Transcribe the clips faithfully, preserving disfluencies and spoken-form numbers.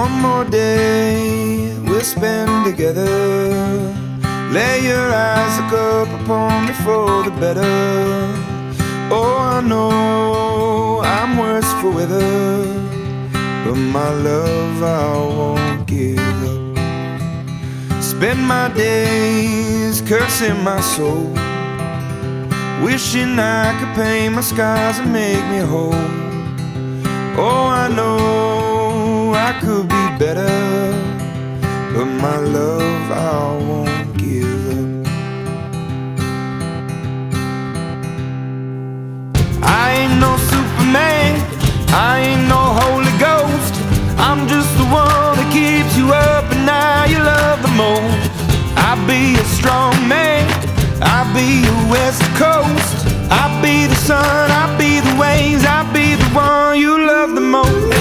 One more day we'll spend together. Lay your eyes, look up upon me for the better. Oh, I know I'm worse for weather, but my love I won't give up. Spend my days cursing my soul, wishing I could paint my scars and make me whole. Oh, I know I could be better, but my love I won't give up. I ain't no Superman, I ain't no Holy Ghost. I'm just the one that keeps you up and now you love the most. I'll be a strong man, I'll be your West Coast. I'll be the sun, I'll be the waves, I'll be the one you love the most.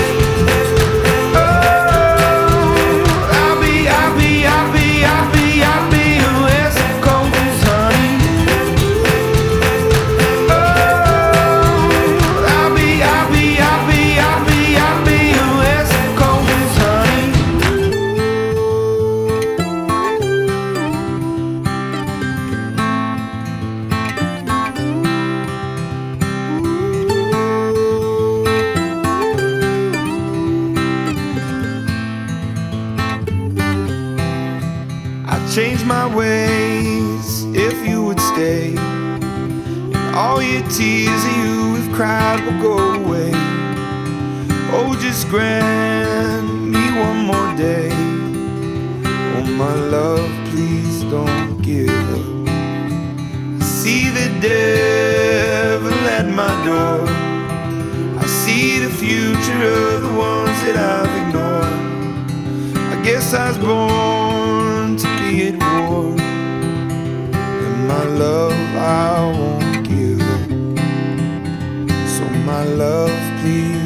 Change my ways if you would stay, and all your tears that you have cried will go away. Oh, just grant me one more day. Oh, my love, please don't give up. I see the devil at my door, I see the future of the ones that I've ignored. I guess I was born to be at war, and my love I won't give up. So my love, please